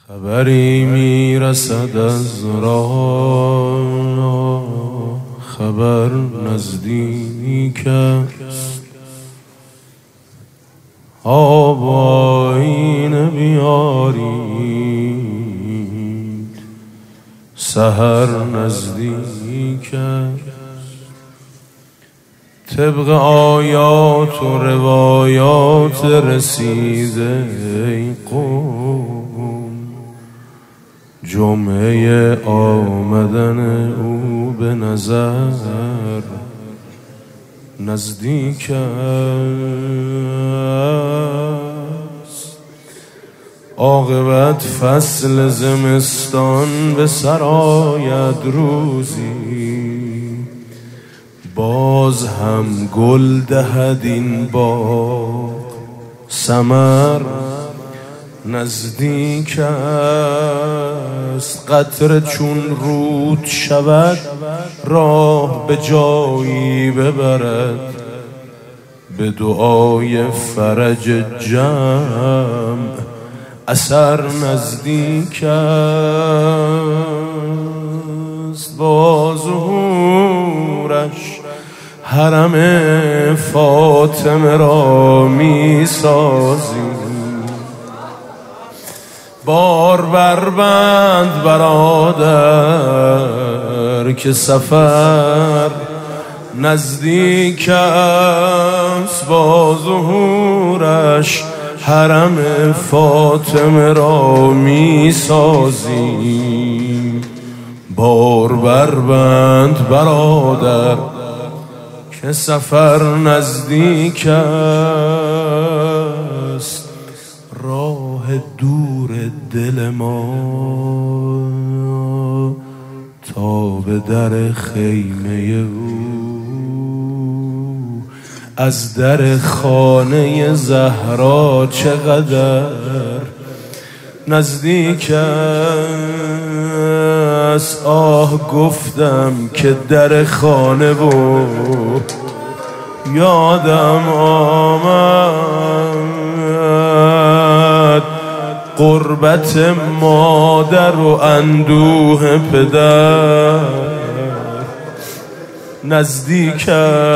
خبری میرسد از راه، خبر نزدیک است. آب آیینه بیارید، سحر نزدیک است. طبق آیات و روایات رسیده ای قوم، جمعه آمدن او به نظر نزدیک است. عاقبت فصل زمستان به سر آید روزی، باز هم گل دهد این باغ، ثمر نزدیک است. قطره چون رود شود راه به جایی ببرد، به دعای فرج جمع اثر نزدیک است. با ظهورش حرم فاطمه را می سازی، بار بربند برادر که سفر نزدیک است. با ظهورش حرم فاطمه را می سازی، بار بربند برادر که سفر نزدیک است. راه دور دل ما تا به در خیمه او، از در خانه زهرا چقدر نزدیک است. آه گفتم که در خانه بود، یادم آمد غربت مادر و اندوه پدر نزدیک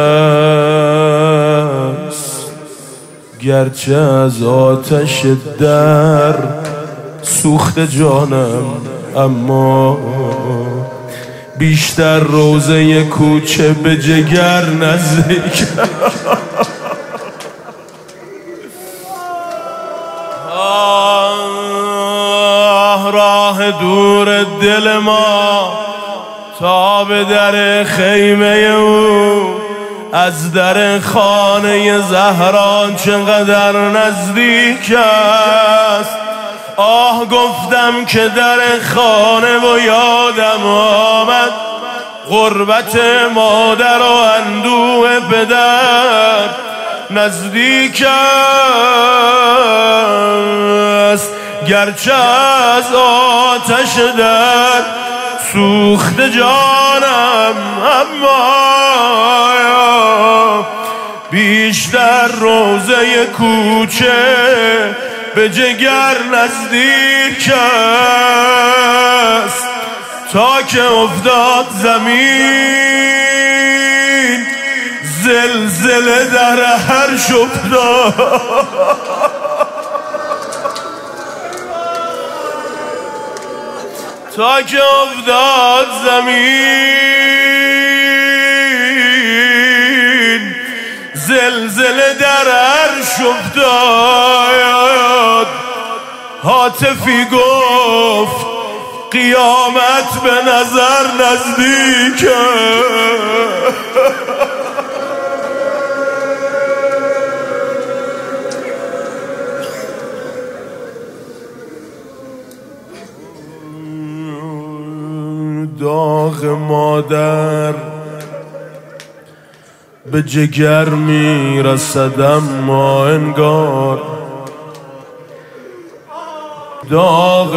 است. گرچه از آتش در سوخت جانم، اما بیشتر روزه کوچه به جگر نزدیک. راه دور دل ما تا به در خیمه او، از در خانه زهرا چقدر نزدیک است. آه گفتم که در خانه و یادم آمد غربت مادر و اندوه پدر نزدیک است. گرچه از آتش در سوخت جانم، اما بیشتر روزه کوچه به جگر نزدیک است. تا که افتاد زمین زلزله در هر شفتاد، تا که افتاد زمین زلزله در عرش افتاد. هاتفی گفت قیامت به نظر نزدیک. داغ مادر به جگر میرسد، اما انگار داغ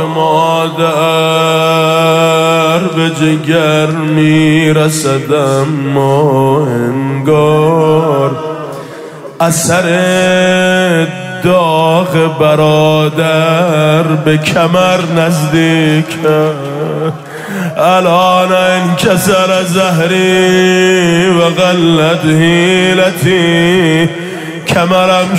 مادر به جگر میرسد، اما انگار اثر داغ برادر به کمر نزدیک. الان انکسر زهری و قلت حیلتی، کمرم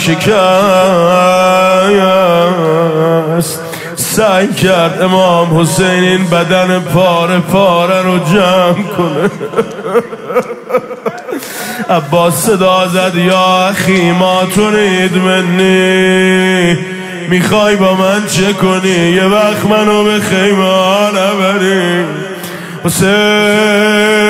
شکست. سعی کرد امام حسین این بدن پاره پاره رو جمع کنه. عباس صدا زد یا اخی ما ترید منی، میخوای با من چه کنی؟ یه وقت منو به خیمه ها نبری. حسین